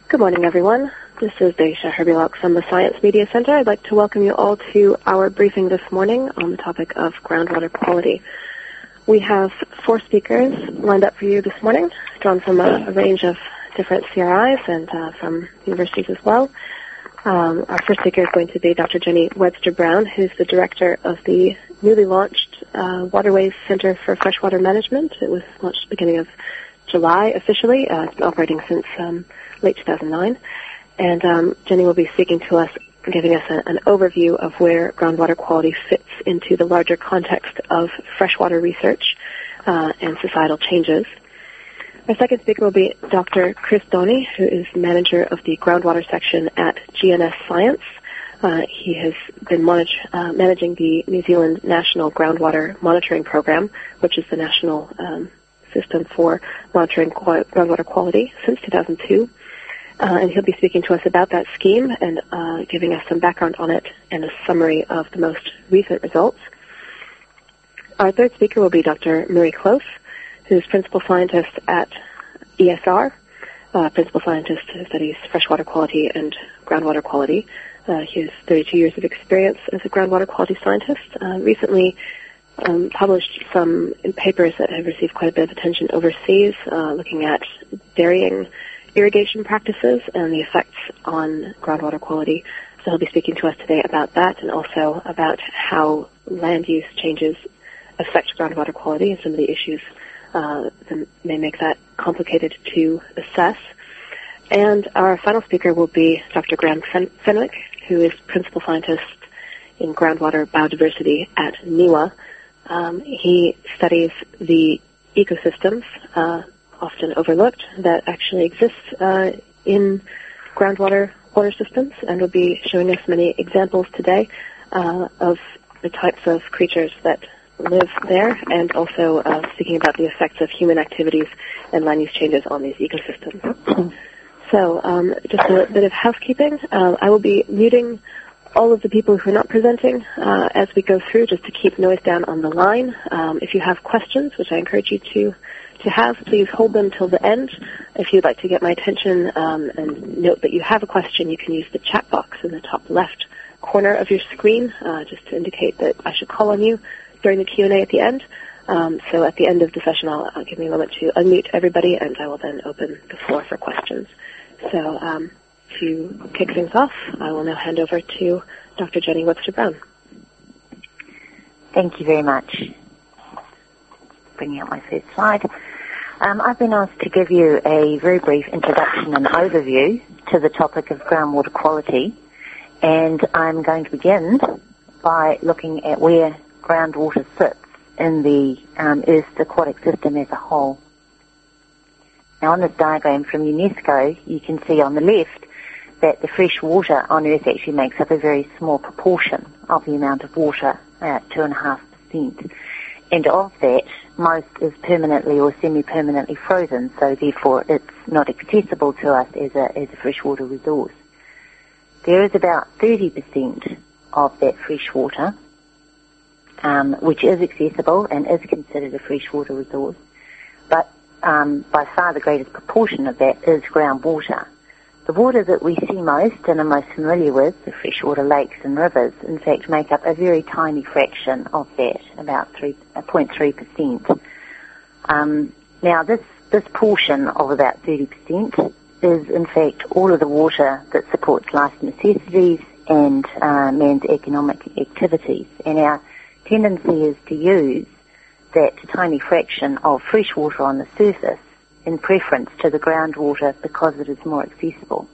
Good morning, everyone. This is Daisha Herbilok from the Science Media Center. I'd like to welcome you all to our briefing this morning on the topic of groundwater quality. We have 4 speakers lined up for you this morning, drawn from a range of different CRIs and from universities as well. Our first speaker is going to be Dr. Jenny Webster Brown, who's the director of the newly launched Waterways Center for Freshwater Management. It was launched at the beginning of July officially. It's been operating since late 2009. And Jenny will be speaking to us, giving us an overview of where groundwater quality fits into the larger context of freshwater research and societal changes. Our second speaker will be Dr. Chris Doney, who is manager of the groundwater section at GNS Science. He has been managing the New Zealand National Groundwater Monitoring Program, which is the national system for monitoring groundwater quality since 2002. And he'll be speaking to us about that scheme and giving us some background on it and a summary of the most recent results. Our third speaker will be Dr. Murray Close, who's principal scientist at ESR, principal scientist who studies freshwater quality and groundwater quality. He has 32 years of experience as a groundwater quality scientist. Recently published some papers that have received quite a bit of attention overseas, looking at varying irrigation practices and the effects on groundwater quality. So he'll be speaking to us today about that and also about how land use changes affect groundwater quality and some of the issues that may make that complicated to assess. And our final speaker will be Dr. Graham Fenwick, who is principal scientist in groundwater biodiversity at NIWA. He studies the ecosystems, often overlooked, that actually exist in groundwater water systems, and will be showing us many examples today of the types of creatures that live there, and also speaking about the effects of human activities and land use changes on these ecosystems. So just a bit of housekeeping. I will be muting all of the people who are not presenting as we go through, just to keep noise down on the line. If you have questions, which I encourage you to have, please hold them till the end. If you'd like to get my attention and note that you have a question, you can use the chat box in the top left corner of your screen just to indicate that I should call on you during the Q&A at the end. So at the end of the session, I'll give me a moment to unmute everybody, and I will then open the floor for questions. So to kick things off, I will now hand over to Dr. Jenny Webster Brown. Thank you very much. Bringing up my first slide. I've been asked to give you a very brief introduction and overview to the topic of groundwater quality, and I'm going to begin by looking at where groundwater sits in the Earth's aquatic system as a whole. Now, on this diagram from UNESCO, you can see on the left that the fresh water on Earth actually makes up a very small proportion of the amount of water, 2.5%. And of that, most is permanently or semi-permanently frozen, so therefore it's not accessible to us as a freshwater resource. There is about 30% of that fresh water, which is accessible and is considered a freshwater resource, but by far the greatest proportion of that is groundwater. The water that we see most and are most familiar with, the freshwater lakes and rivers, in fact make up a very tiny fraction of that, about 0.3%. Now this portion of about 30% is in fact all of the water that supports life's necessities and man's economic activities. And our tendency is to use that tiny fraction of fresh water on the surface in preference to the groundwater because it is more accessible.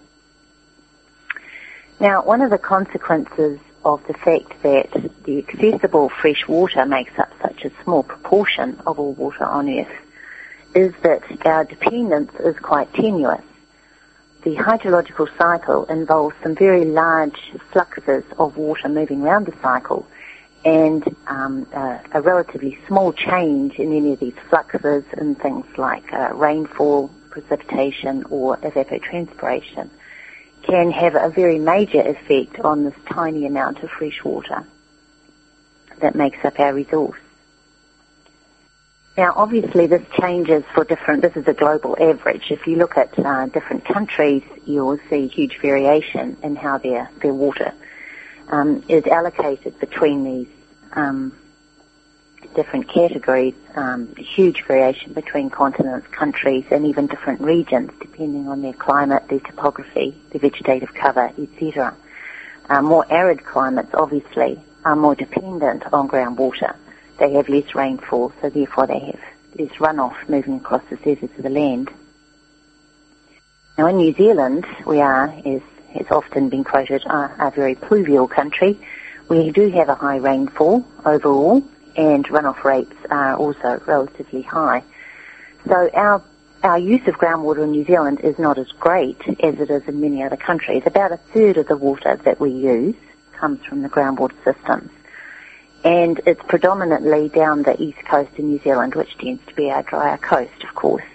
Now, one of the consequences of the fact that the accessible fresh water makes up such a small proportion of all water on Earth is that our dependence is quite tenuous. The hydrological cycle involves some very large fluxes of water moving around the cycle, and a relatively small change in any of these fluxes in things like rainfall, precipitation, or evapotranspiration can have a very major effect on this tiny amount of fresh water that makes up our resource. Now, obviously, this changes for different. This is a global average. If you look at different countries, you'll see huge variation in how their water is allocated between these different categories. Huge variation between continents, countries, and even different regions, depending on their climate, their topography, their vegetative cover, etc. More arid climates, obviously, are more dependent on groundwater. They have less rainfall, so therefore they have less runoff moving across the surface of the land. Now in New Zealand, we are, as has often been quoted, a very pluvial country. We do have a high rainfall overall, and runoff rates are also relatively high. So our use of groundwater in New Zealand is not as great as it is in many other countries. About a third of the water that we use comes from the groundwater systems. And it's predominantly down the east coast of New Zealand, which tends to be our drier coast, of course.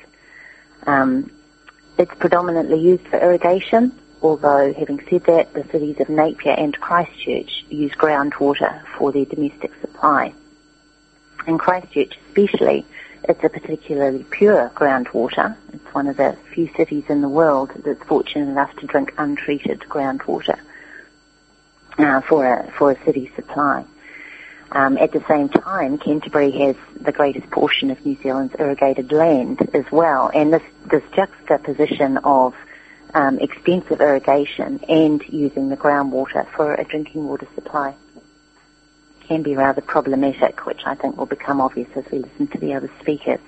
It's predominantly used for irrigation, although, having said that, the cities of Napier and Christchurch use groundwater for their domestic supply. In Christchurch especially, it's a particularly pure groundwater. It's one of the few cities in the world that's fortunate enough to drink untreated groundwater for a city supply. At the same time, Canterbury has the greatest portion of New Zealand's irrigated land as well, and this juxtaposition of expensive irrigation and using the groundwater for a drinking water supply can be rather problematic, which I think will become obvious as we listen to the other speakers.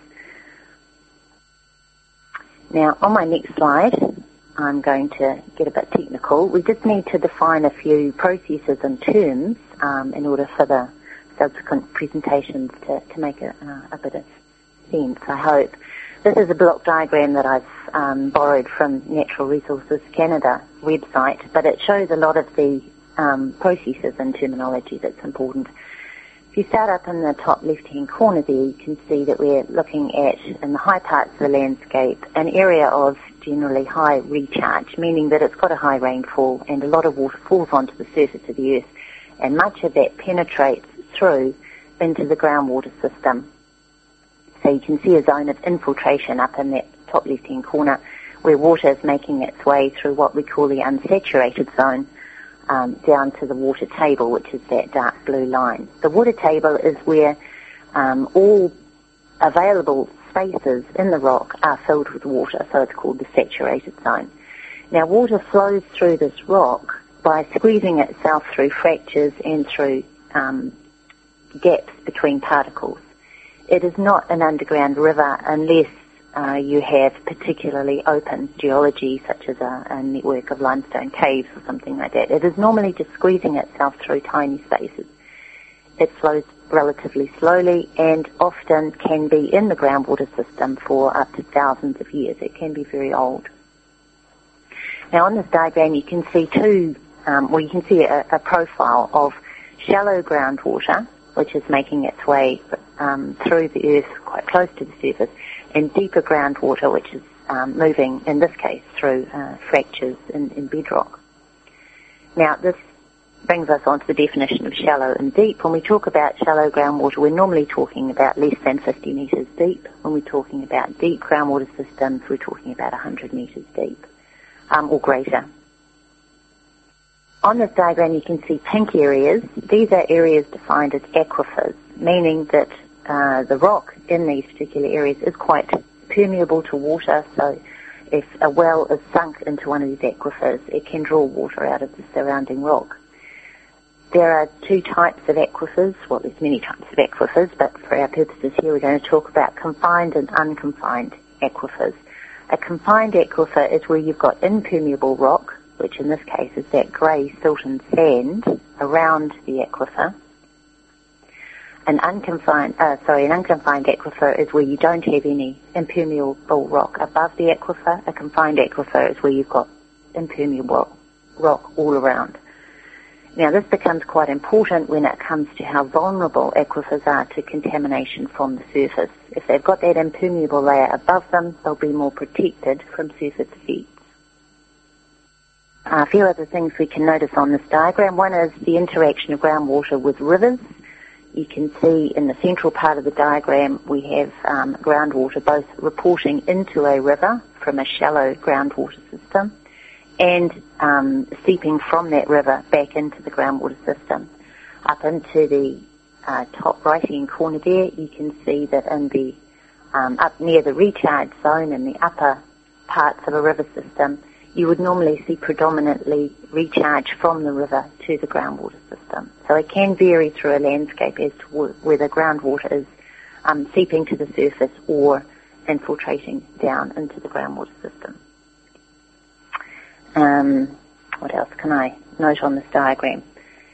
Now, on my next slide, I'm going to get a bit technical. We just need to define a few processes and terms in order for the subsequent presentations to make a bit of sense, I hope. This is a block diagram that I've borrowed from Natural Resources Canada website, but it shows a lot of the processes and terminology that's important. If you start up in the top left-hand corner there, you can see that we're looking at, in the high parts of the landscape, an area of generally high recharge, meaning that it's got a high rainfall and a lot of water falls onto the surface of the earth, and much of that penetrates through into the groundwater system. So you can see a zone of infiltration up in that top left-hand corner where water is making its way through what we call the unsaturated zone down to the water table, which is that dark blue line. The water table is where all available spaces in the rock are filled with water, so it's called the saturated zone. Now water flows through this rock by squeezing itself through fractures and through gaps between particles. It is not an underground river unless you have particularly open geology, such as a network of limestone caves or something like that. It is normally just squeezing itself through tiny spaces. It flows relatively slowly and often can be in the groundwater system for up to thousands of years. It can be very old. Now on this diagram you can see you can see a profile of shallow groundwater, which is making its way through the earth quite close to the surface, and deeper groundwater, which is moving, in this case, through fractures in bedrock. Now, this brings us on to the definition of shallow and deep. When we talk about shallow groundwater, we're normally talking about less than 50 metres deep. When we're talking about deep groundwater systems, we're talking about 100 metres deep or greater. On this diagram, you can see pink areas. These are areas defined as aquifers, meaning that the rock in these particular areas is quite permeable to water, so if a well is sunk into one of these aquifers, it can draw water out of the surrounding rock. There are two types of aquifers. Well, there's many types of aquifers, but for our purposes here, we're going to talk about confined and unconfined aquifers. A confined aquifer is where you've got impermeable rock, which in this case is that grey silton sand around the aquifer. An unconfined aquifer is where you don't have any impermeable rock above the aquifer. A confined aquifer is where you've got impermeable rock all around. Now this becomes quite important when it comes to how vulnerable aquifers are to contamination from the surface. If they've got that impermeable layer above them, they'll be more protected from surface effects. A few other things we can notice on this diagram. One is the interaction of groundwater with rivers. you can see in the central part of the diagram we have groundwater both reporting into a river from a shallow groundwater system and seeping from that river back into the groundwater system. Up into the top right-hand corner there, you can see that in the up near the recharge zone in the upper parts of a river system, you would normally see predominantly recharge from the river to the groundwater system. So it can vary through a landscape as to whether groundwater is seeping to the surface or infiltrating down into the groundwater system. What else can I note on this diagram?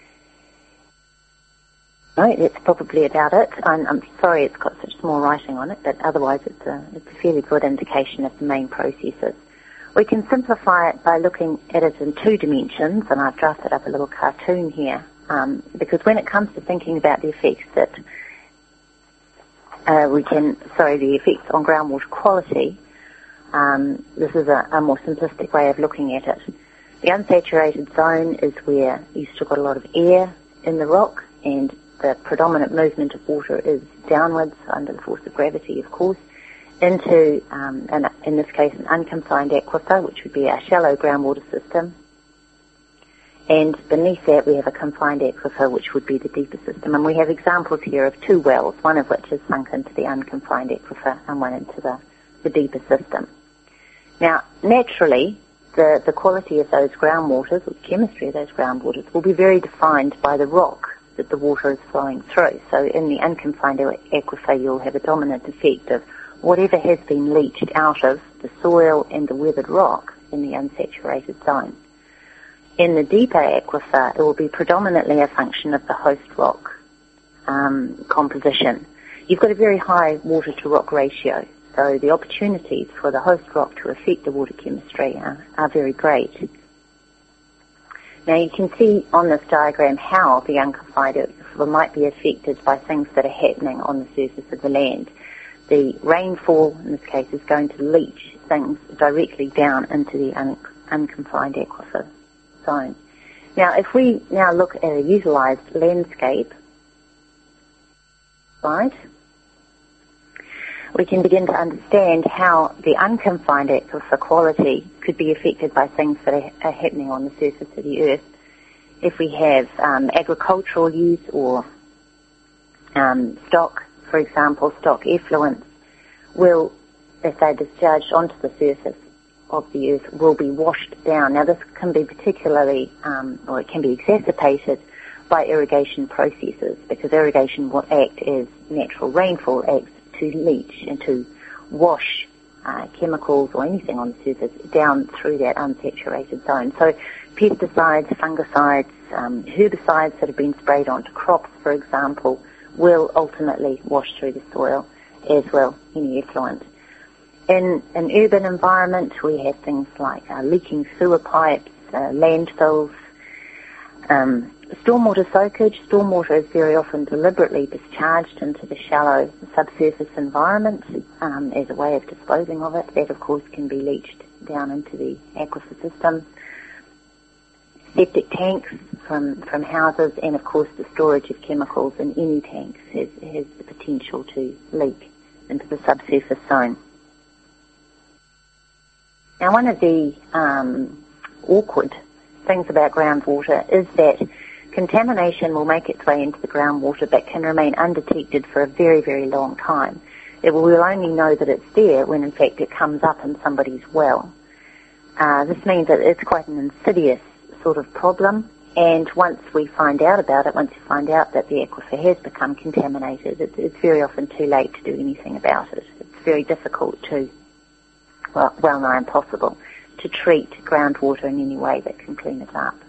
No, that's probably about it. I'm sorry it's got such small writing on it, but otherwise it's a fairly good indication of the main processes. We can simplify it by looking at it in two dimensions, and I've drafted up a little cartoon here, because when it comes to thinking about the effects that the effects on groundwater quality, this is a more simplistic way of looking at it. The unsaturated zone is where you've still got a lot of air in the rock, and the predominant movement of water is downwards under the force of gravity, of course, into, in this case, an unconfined aquifer, which would be a shallow groundwater system. And beneath that, we have a confined aquifer, which would be the deeper system. And we have examples here of two wells, one of which is sunk into the unconfined aquifer and one into the deeper system. Now, naturally, the quality of those groundwaters, or the chemistry of those groundwaters, will be very defined by the rock that the water is flowing through. So in the unconfined aquifer, you'll have a dominant effect of whatever has been leached out of the soil and the weathered rock in the unsaturated zone. In the deeper aquifer, it will be predominantly a function of the host rock composition. You've got a very high water-to-rock ratio, so the opportunities for the host rock to affect the water chemistry are very great. Now you can see on this diagram how the unconfined aquifer might be affected by things that are happening on the surface of the land. The rainfall, in this case, is going to leach things directly down into the unconfined aquifer zone. Now, if we now look at a utilised landscape, right, we can begin to understand how the unconfined aquifer quality could be affected by things that are happening on the surface of the earth. If we have agricultural use or stock, for example, stock effluents, will, if they're discharged onto the surface of the earth, will be washed down. Now, this can be particularly, or it can be exacerbated by irrigation processes, because irrigation will act as natural rainfall acts to leach and to wash chemicals or anything on the surface down through that unsaturated zone. So pesticides, fungicides, herbicides that have been sprayed onto crops, for example, will ultimately wash through the soil, as well any effluent. In an urban environment, we have things like leaking sewer pipes, landfills, stormwater soakage. Stormwater is very often deliberately discharged into the shallow subsurface environment as a way of disposing of it. That, of course, can be leached down into the aquifer system. Septic tanks from houses, and, of course, the storage of chemicals in any tanks has the potential to leak into the subsurface zone. Now, one of the awkward things about groundwater is that contamination will make its way into the groundwater but can remain undetected for a very, very long time. We'll only know that it's there when, in fact, it comes up in somebody's well. This means that it's quite an insidious sort of problem, and once we find out about it, once you find out that the aquifer has become contaminated, it's very often too late to do anything about it. It's very difficult to, well nigh impossible, to treat groundwater in any way that can clean it up.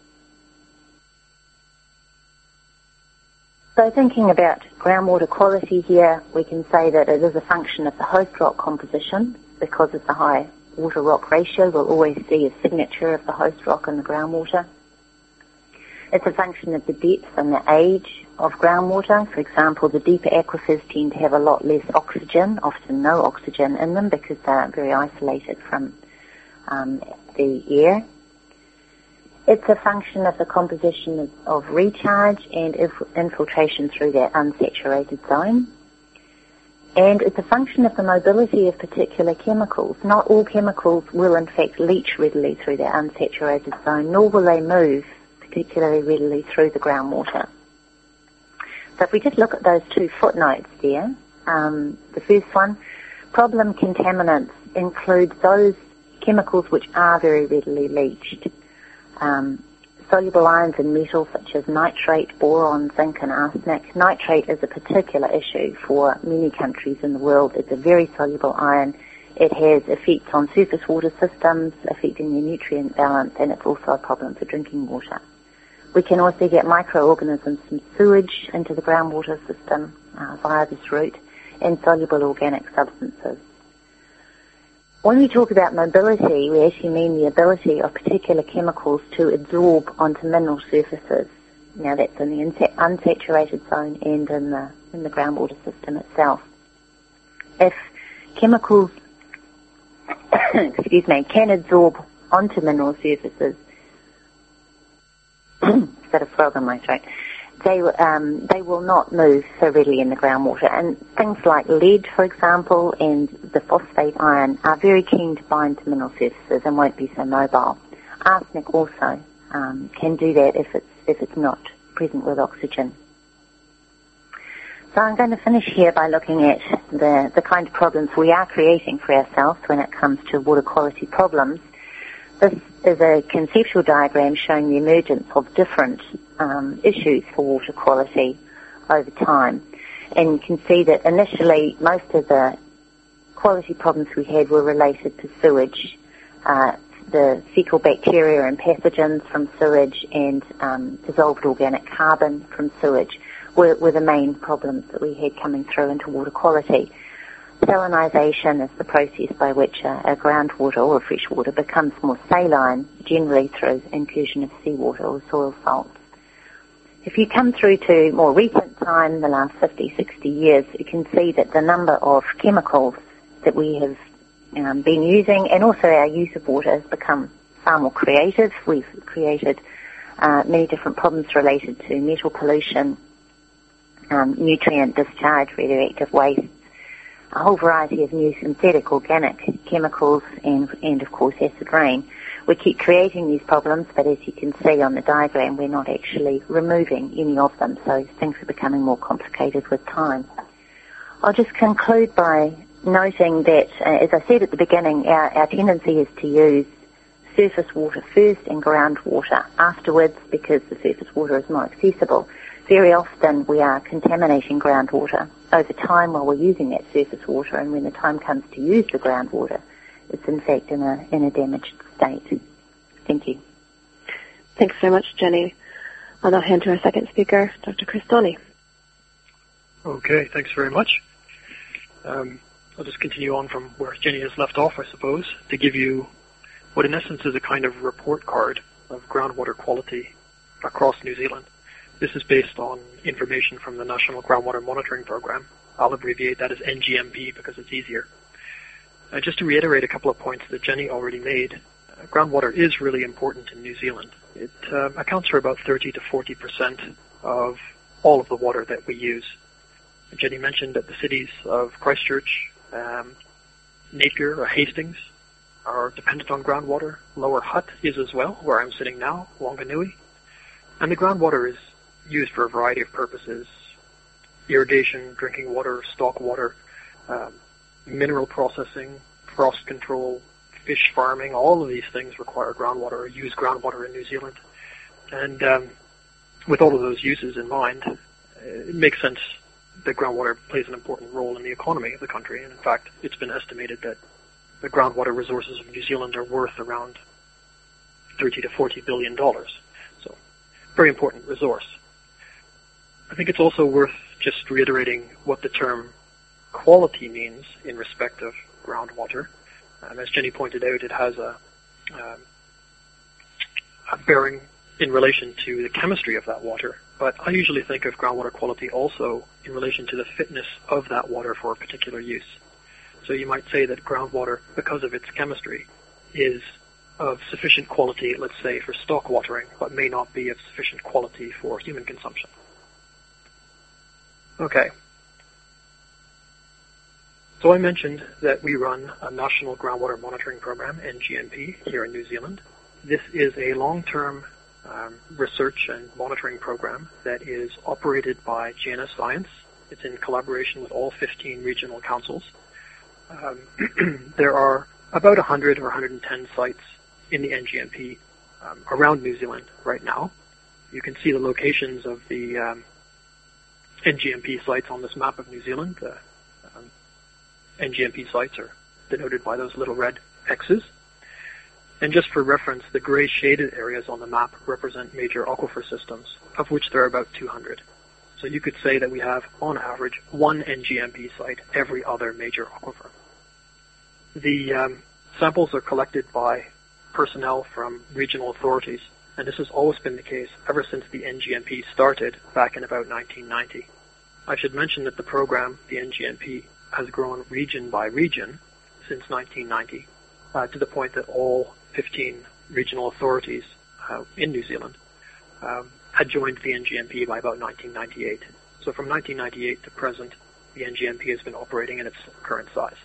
So thinking about groundwater quality here, we can say that it is a function of the host rock composition. Because of the high water-rock ratio, we'll always see a signature of the host rock in the groundwater. It's a function of the depth and the age of groundwater. For example, the deeper aquifers tend to have a lot less oxygen, often no oxygen in them, because they're very isolated from the air. It's a function of the composition of recharge and infiltration through that unsaturated zone. And it's a function of the mobility of particular chemicals. Not all chemicals will in fact leach readily through that unsaturated zone, nor will they move particularly readily through the groundwater. So if we just look at those two footnotes there, the first one, problem contaminants include those chemicals which are very readily leached. Soluble ions in metals such as nitrate, boron, zinc and arsenic. Nitrate is a particular issue for many countries in the world. It's a very soluble ion. It has effects on surface water systems, affecting their nutrient balance, and it's also a problem for drinking water. We can also get microorganisms from sewage into the groundwater system via this route, and soluble organic substances. When we talk about mobility, we actually mean the ability of particular chemicals to absorb onto mineral surfaces. Now that's in the unsaturated zone and in the groundwater system itself. If chemicals can absorb onto mineral surfaces, got a frog on my throat, they will not move so readily in the groundwater. And things like lead, for example, and the phosphate ion are very keen to bind to mineral surfaces and won't be so mobile. Arsenic also can do that if it's not present with oxygen. So I'm going to finish here by looking at the kind of problems we are creating for ourselves when it comes to water quality problems. This is a conceptual diagram showing the emergence of different issues for water quality over time. And you can see that initially most of the quality problems we had were related to sewage, the fecal bacteria and pathogens from sewage and dissolved organic carbon from sewage were the main problems that we had coming through into water quality. Salinization is the process by which a groundwater or fresh water becomes more saline, generally through inclusion of seawater or soil salts. If you come through to more recent time, the last 50, 60 years, you can see that the number of chemicals that we have been using and also our use of water has become far more creative. We've created many different problems related to metal pollution, nutrient discharge, radioactive waste, a whole variety of new synthetic organic chemicals and of course acid rain. We keep creating these problems, but as you can see on the diagram, we're not actually removing any of them, so things are becoming more complicated with time. I'll just conclude by noting that, as I said at the beginning, our tendency is to use surface water first and groundwater afterwards because the surface water is more accessible. Very often we are contaminating groundwater over time while we're using that surface water, and when the time comes to use the groundwater, it's in fact in a damaged state. Thank you. Thanks very much, Jenny. I'll now hand to our second speaker, Dr. Chris Doney. Okay, thanks very much. I'll just continue on from where Jenny has left off, I suppose, to give you what in essence is a kind of report card of groundwater quality across New Zealand. This is based on information from the National Groundwater Monitoring Program. I'll abbreviate that as NGMP because it's easier. Just to reiterate a couple of points that Jenny already made, groundwater is really important in New Zealand. It accounts for about 30 to 40% of all of the water that we use. Jenny mentioned that the cities of Christchurch, Napier or Hastings are dependent on groundwater. Lower Hutt is as well, where I'm sitting now, Wanganui. And the groundwater is used for a variety of purposes: irrigation, drinking water, stock water, mineral processing, frost control, fish farming. All of these things require groundwater or use groundwater in New Zealand. And with all of those uses in mind, it makes sense that groundwater plays an important role in the economy of the country. And in fact, it's been estimated that the groundwater resources of New Zealand are worth around $30 to $40 billion. So, very important resource. I think it's also worth just reiterating what the term quality means in respect of groundwater. As Jenny pointed out, it has a bearing in relation to the chemistry of that water. But I usually think of groundwater quality also in relation to the fitness of that water for a particular use. So you might say that groundwater, because of its chemistry, is of sufficient quality, let's say, for stock watering, but may not be of sufficient quality for human consumption. Okay. So I mentioned that we run a National Groundwater Monitoring Program, NGMP, here in New Zealand. This is a long-term research and monitoring program that is operated by GNS Science. It's in collaboration with all 15 regional councils. There are about 100 or 110 sites in the NGMP around New Zealand right now. You can see the locations of the NGMP sites on this map of New Zealand. NGMP sites are denoted by those little red X's. And just for reference, the gray shaded areas on the map represent major aquifer systems, of which there are about 200. So you could say that we have, on average, one NGMP site every other major aquifer. The samples are collected by personnel from regional authorities, and this has always been the case ever since the NGMP started back in about 1990. I should mention that the program, the NGMP, has grown region by region since 1990, to the point that all 15 regional authorities in New Zealand had joined the NGMP by about 1998. So from 1998 to present, the NGMP has been operating in its current size.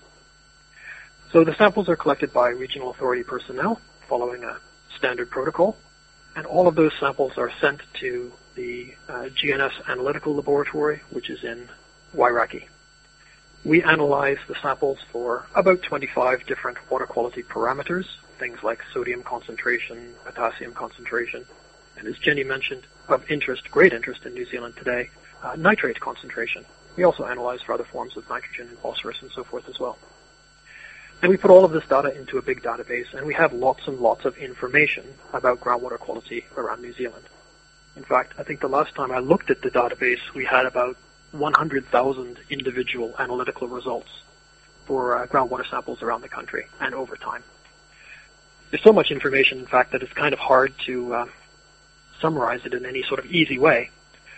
So the samples are collected by regional authority personnel following a standard protocol, and all of those samples are sent to the GNS Analytical Laboratory, which is in Wairaki. We analyze the samples for about 25 different water quality parameters, things like sodium concentration, potassium concentration, and as Jenny mentioned, of interest, great interest in New Zealand today, nitrate concentration. We also analyze for other forms of nitrogen and phosphorus and so forth as well. And we put all of this data into a big database, and we have lots and lots of information about groundwater quality around New Zealand. In fact, I think the last time I looked at the database, we had about 100,000 individual analytical results for groundwater samples around the country and over time. There's so much information, in fact, that it's kind of hard to summarize it in any sort of easy way,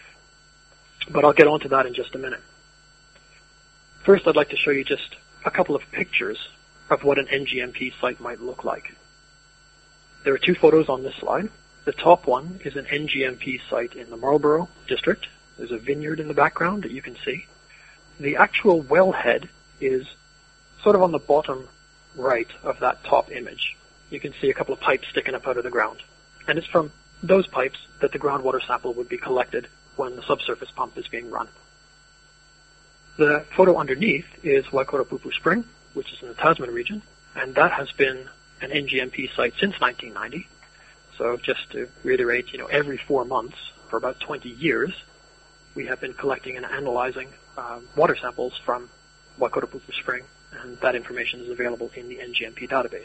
but I'll get onto that in just a minute. First, I'd like to show you just a couple of pictures of what an NGMP site might look like. There are two photos on this slide. The top one is an NGMP site in the Marlborough district. There's a vineyard in the background that you can see. The actual wellhead is sort of on the bottom right of that top image. You can see a couple of pipes sticking up out of the ground. And it's from those pipes that the groundwater sample would be collected when the subsurface pump is being run. The photo underneath is Waikorapupu Spring, which is in the Tasman region, and that has been an NGMP site since 1990. So just to reiterate, every 4 months for about 20 years, we have been collecting and analyzing water samples from Waikorapupu Spring, and that information is available in the NGMP database.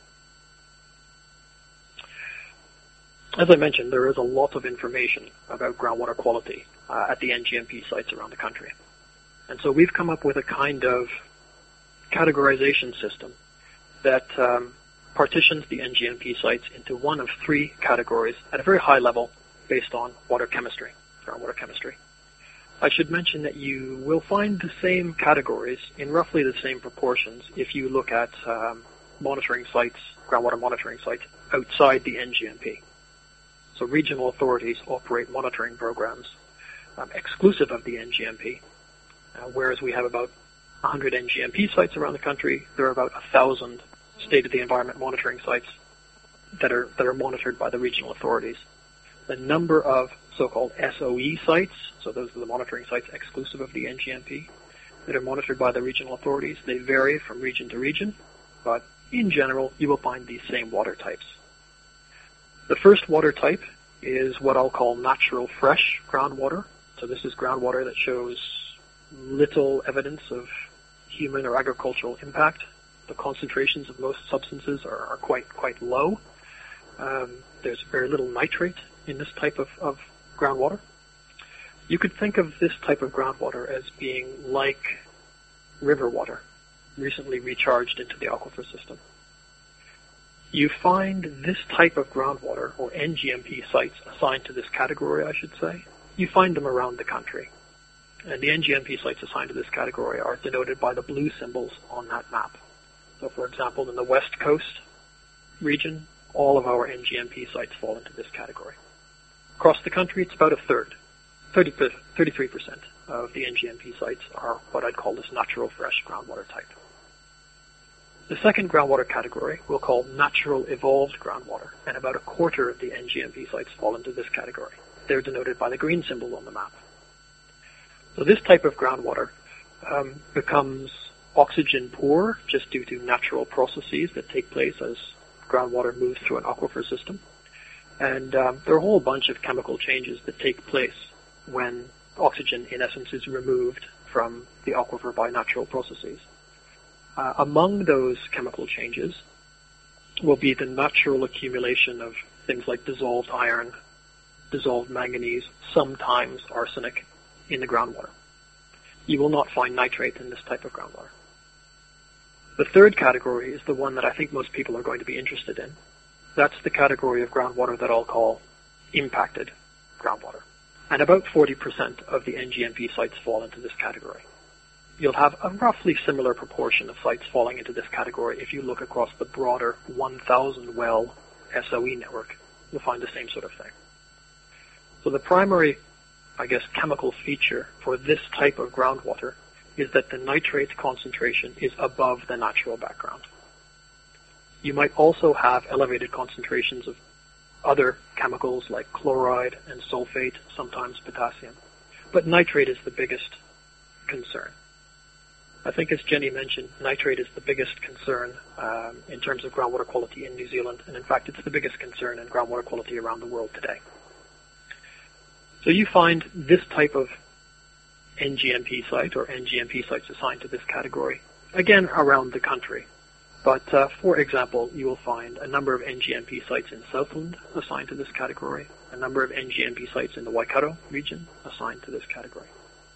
As I mentioned, there is a lot of information about groundwater quality at the NGMP sites around the country. And so we've come up with a kind of categorization system that partitions the NGMP sites into one of three categories at a very high level based on water chemistry, groundwater chemistry. I should mention that you will find the same categories in roughly the same proportions if you look at monitoring sites, groundwater monitoring sites outside the NGMP. So regional authorities operate monitoring programs exclusive of the NGMP, whereas we have about 100 NGMP sites around the country. There are about 1,000 state-of-the-environment monitoring sites that are monitored by the regional authorities. The number of so-called SOE sites, so those are the monitoring sites exclusive of the NGMP, that are monitored by the regional authorities, they vary from region to region, but in general, you will find these same water types. The first water type is what I'll call natural fresh groundwater. So this is groundwater that shows little evidence of human or agricultural impact. The concentrations of most substances are quite low. There's very little nitrate in this type of groundwater. You could think of this type of groundwater as being like river water, recently recharged into the aquifer system. You find this type of groundwater, or NGMP sites assigned to this category, I should say, you find them around the country. And the NGMP sites assigned to this category are denoted by the blue symbols on that map. So for example, in the West Coast region, all of our NGMP sites fall into this category. Across the country, it's about a third. 33% of the NGMP sites are what I'd call this natural fresh groundwater type. The second groundwater category we'll call natural evolved groundwater, and about a quarter of the NGMP sites fall into this category. They're denoted by the green symbol on the map. So this type of groundwater becomes oxygen poor just due to natural processes that take place as groundwater moves through an aquifer system. And there are a whole bunch of chemical changes that take place when oxygen, in essence, is removed from the aquifer by natural processes. Among those chemical changes will be the natural accumulation of things like dissolved iron, dissolved manganese, sometimes arsenic in the groundwater. You will not find nitrate in this type of groundwater. The third category is the one that I think most people are going to be interested in. That's the category of groundwater that I'll call impacted groundwater. And about 40% of the NGMP sites fall into this category. You'll have a roughly similar proportion of sites falling into this category if you look across the broader 1,000 well SOE network. You'll find the same sort of thing. So the primary, chemical feature for this type of groundwater is that the nitrate concentration is above the natural background. You might also have elevated concentrations of other chemicals like chloride and sulfate, sometimes potassium. But nitrate is the biggest concern. I think, as Jenny mentioned, nitrate is the biggest concern in terms of groundwater quality in New Zealand, and in fact, it's the biggest concern in groundwater quality around the world today. So you find this type of NGMP site or NGMP sites assigned to this category, again, around the country. But, for example, you will find a number of NGMP sites in Southland assigned to this category, a number of NGMP sites in the Waikato region assigned to this category.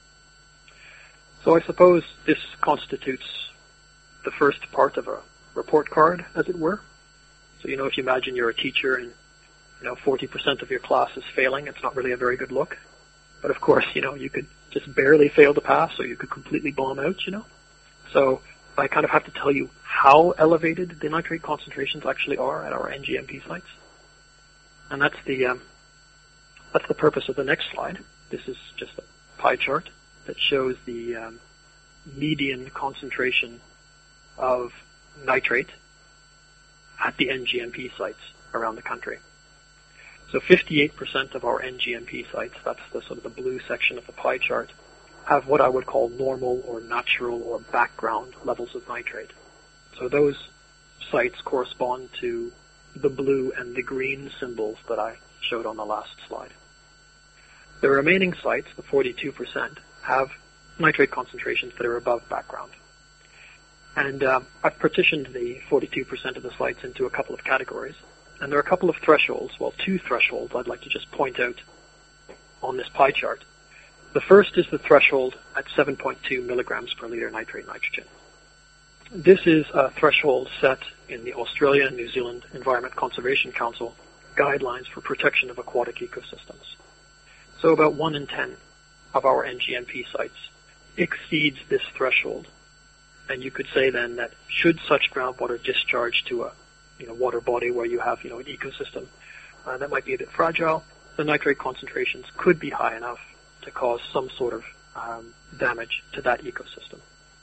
So I suppose this constitutes the first part of a report card, as it were. So, if you imagine you're a teacher and, 40% of your class is failing, it's not really a very good look. But of course, you could just barely fail to pass, or you could completely bomb out, So I kind of have to tell you how elevated the nitrate concentrations actually are at our NGMP sites. And that's the purpose of the next slide. This is just a pie chart that shows the median concentration of nitrate at the NGMP sites around the country. So 58% of our NGMP sites, that's the sort of the blue section of the pie chart, have what I would call normal or natural or background levels of nitrate. So those sites correspond to the blue and the green symbols that I showed on the last slide. The remaining sites, the 42%, have nitrate concentrations that are above background. And I've partitioned the 42% of the sites into a couple of categories. And there are a couple of thresholds, two thresholds I'd like to just point out on this pie chart. The first is the threshold at 7.2 milligrams per liter nitrate nitrogen. This is a threshold set in the Australia and New Zealand Environment Conservation Council guidelines for protection of aquatic ecosystems. So about 1 in 10 of our NGMP sites exceeds this threshold. And you could say then that should such groundwater discharge to a water body where you have an ecosystem that might be a bit fragile, the nitrate concentrations could be high enough to cause some sort of damage to that ecosystem.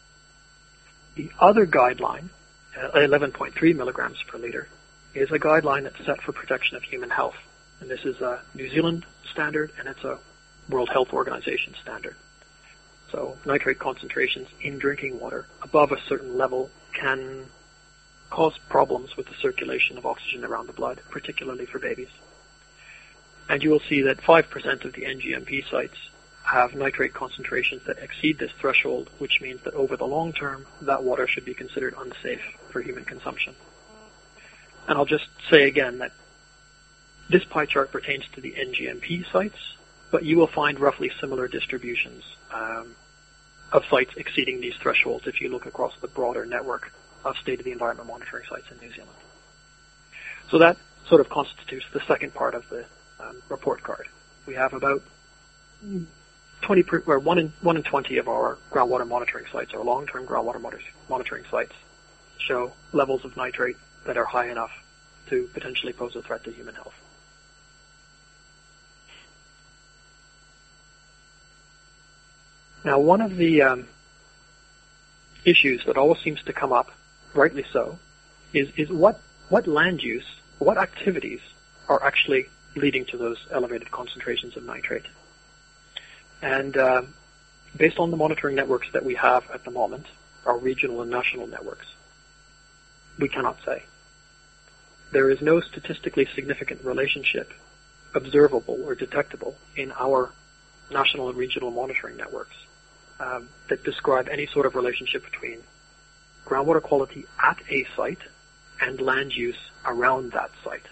The other guideline, 11.3 milligrams per liter, is a guideline that's set for protection of human health. And this is a New Zealand standard, and it's a World Health Organization standard. So nitrate concentrations in drinking water above a certain level can cause problems with the circulation of oxygen around the blood, particularly for babies. And you will see that 5% of the NGMP sites have nitrate concentrations that exceed this threshold, which means that over the long term, that water should be considered unsafe for human consumption. And I'll just say again that this pie chart pertains to the NGMP sites, but you will find roughly similar distributions of sites exceeding these thresholds if you look across the broader network of state of the environment monitoring sites in New Zealand. So that sort of constitutes the second part of the report card. We have about 1 in 20 of our groundwater monitoring sites, our long-term groundwater monitoring sites, show levels of nitrate that are high enough to potentially pose a threat to human health. Now, one of the issues that always seems to come up, rightly so, is what land use, what activities are actually leading to those elevated concentrations of nitrate. And based on the monitoring networks that we have at the moment, our regional and national networks, we cannot say. There is no statistically significant relationship observable or detectable in our national and regional monitoring networks that describe any sort of relationship between groundwater quality at a site and land use around that site.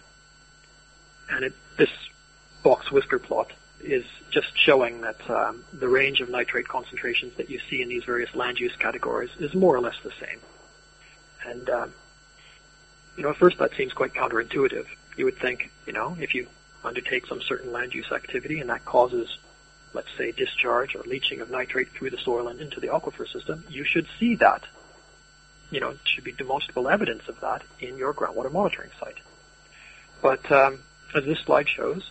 And this box whisker plot is just showing that the range of nitrate concentrations that you see in these various land use categories is more or less the same. And, at first that seems quite counterintuitive. You would think, if you undertake some certain land use activity and that causes, let's say, discharge or leaching of nitrate through the soil and into the aquifer system, you should see that. It should be demonstrable evidence of that in your groundwater monitoring site. But as this slide shows,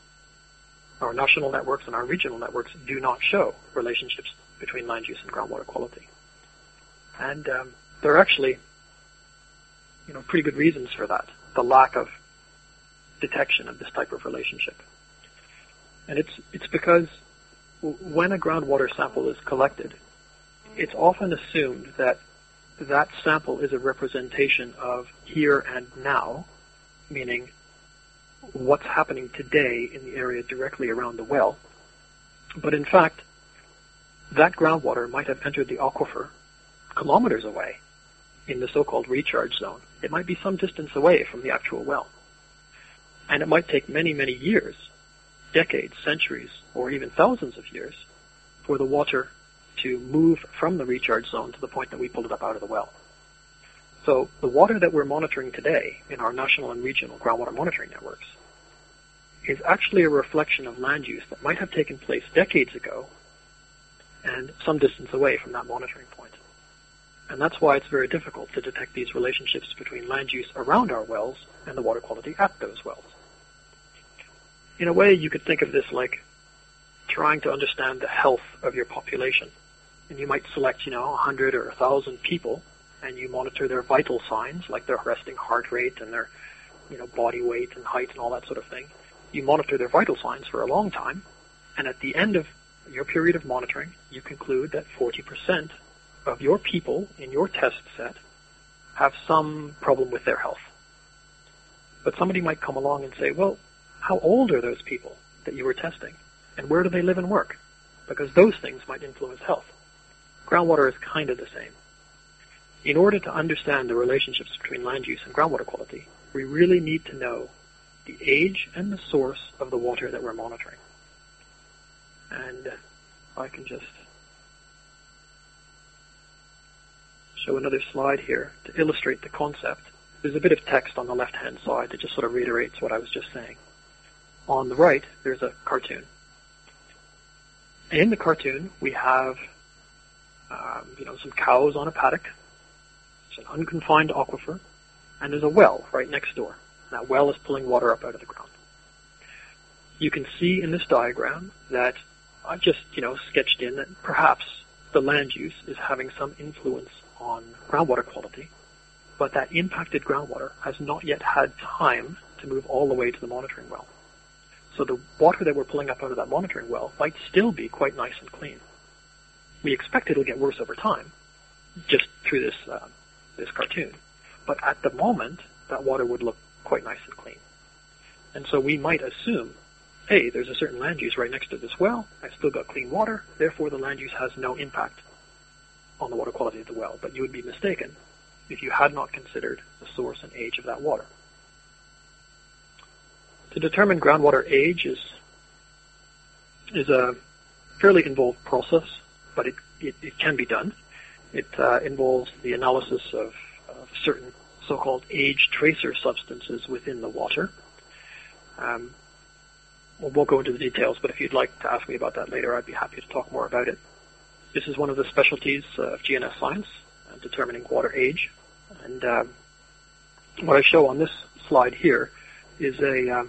our national networks and our regional networks do not show relationships between land use and groundwater quality. And there are actually, pretty good reasons for that, the lack of detection of this type of relationship. And it's because when a groundwater sample is collected, it's often assumed that that sample is a representation of here and now, meaning what's happening today in the area directly around the well. But in fact, that groundwater might have entered the aquifer kilometers away in the so-called recharge zone. It might be some distance away from the actual well. And it might take many, many years, decades, centuries, or even thousands of years for the water to move from the recharge zone to the point that we pulled it up out of the well. So the water that we're monitoring today in our national and regional groundwater monitoring networks is actually a reflection of land use that might have taken place decades ago and some distance away from that monitoring point. And that's why it's very difficult to detect these relationships between land use around our wells and the water quality at those wells. In a way, you could think of this like trying to understand the health of your population. And you might select, 100 or 1,000 people, and you monitor their vital signs, like their resting heart rate and their, body weight and height and all that sort of thing. You monitor their vital signs for a long time, and at the end of your period of monitoring, you conclude that 40% of your people in your test set have some problem with their health. But somebody might come along and say, well, how old are those people that you were testing? And where do they live and work? Because those things might influence health. Groundwater is kind of the same. In order to understand the relationships between land use and groundwater quality, we really need to know the age and the source of the water that we're monitoring. And if I can just show another slide here to illustrate the concept. There's a bit of text on the left-hand side that just sort of reiterates what I was just saying. On the right, there's a cartoon. In the cartoon, we have some cows on a paddock. It's an unconfined aquifer, and there's a well right next door. That well is pulling water up out of the ground. You can see in this diagram that I've just, sketched in that perhaps the land use is having some influence on groundwater quality, but that impacted groundwater has not yet had time to move all the way to the monitoring well. So the water that we're pulling up out of that monitoring well might still be quite nice and clean. We expect it'll get worse over time, just through this cartoon. But at the moment, that water would look quite nice and clean. And so we might assume, hey, there's a certain land use right next to this well, I still got clean water, therefore the land use has no impact on the water quality of the well. But you would be mistaken if you had not considered the source and age of that water. To determine groundwater age is a fairly involved process, but it can be done. It involves the analysis of certain so-called age tracer substances within the water. We won't go into the details, but if you'd like to ask me about that later, I'd be happy to talk more about it. This is one of the specialties of GNS science, determining water age. And what I show on this slide here is a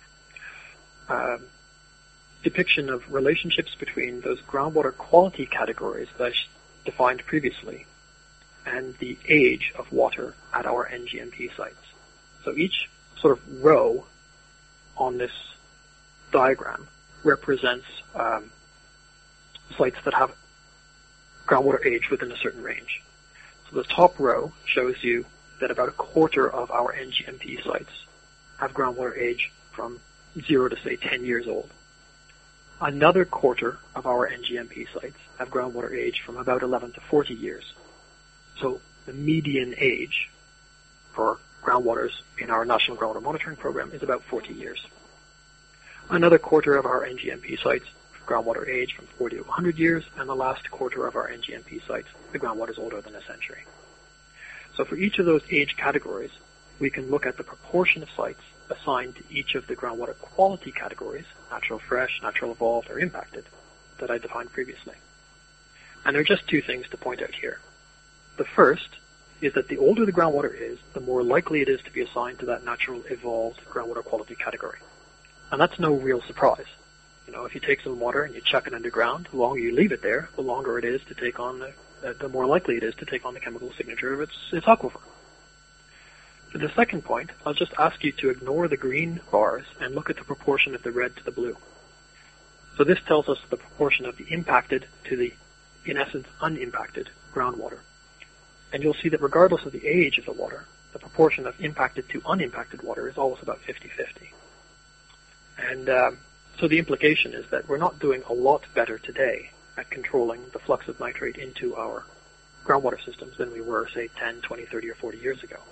depiction of relationships between those groundwater quality categories that I defined previously and the age of water at our NGMP sites. So each sort of row on this diagram represents sites that have groundwater age within a certain range. So the top row shows you that about a quarter of our NGMP sites have groundwater age from 0 to, say, 10 years old. Another quarter of our NGMP sites have groundwater age from about 11 to 40 years. So the median age for groundwaters in our National Groundwater Monitoring Program is about 40 years. Another quarter of our NGMP sites have groundwater age from 40 to 100 years, and the last quarter of our NGMP sites, the groundwater is older than a century. So for each of those age categories, we can look at the proportion of sites assigned to each of the groundwater quality categories, natural fresh, natural evolved, or impacted, that I defined previously. And there are just two things to point out here. The first is that the older the groundwater is, the more likely it is to be assigned to that natural evolved groundwater quality category. And that's no real surprise. You know, if you take some water and you chuck it underground, the longer you leave it there, the longer it is to take on the more likely it is to take on the chemical signature of its aquifer. For the second point, I'll just ask you to ignore the green bars and look at the proportion of the red to the blue. So this tells us the proportion of the impacted to the, in essence, unimpacted groundwater. And you'll see that regardless of the age of the water, the proportion of impacted to unimpacted water is always about 50-50. And so the implication is that we're not doing a lot better today at controlling the flux of nitrate into our groundwater systems than we were, say, 10, 20, 30, or 40 years ago.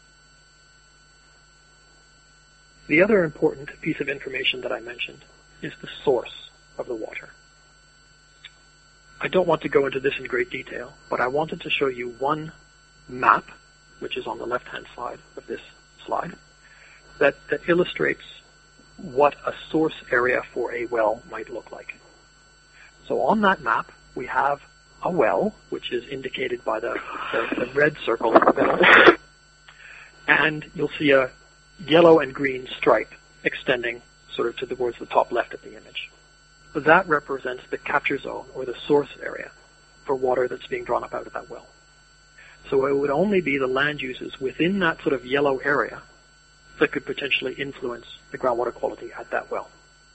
The other important piece of information that I mentioned is the source of the water. I don't want to go into this in great detail, but I wanted to show you one map, which is on the left-hand side of this slide, that illustrates what a source area for a well might look like. So on that map, we have a well, which is indicated by the red circle in the middle, and you'll see a yellow and green stripe extending sort of towards the top left of the image. That represents the capture zone, or the source area, for water that's being drawn up out of that well. So it would only be the land uses within that sort of yellow area that could potentially influence the groundwater quality at that well.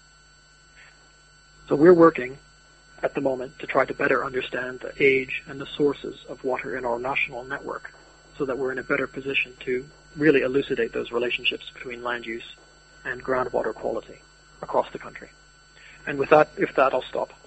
So we're working at the moment to try to better understand the age and the sources of water in our national network so that we're in a better position to really elucidate those relationships between land use and groundwater quality across the country. And with that, I'll stop.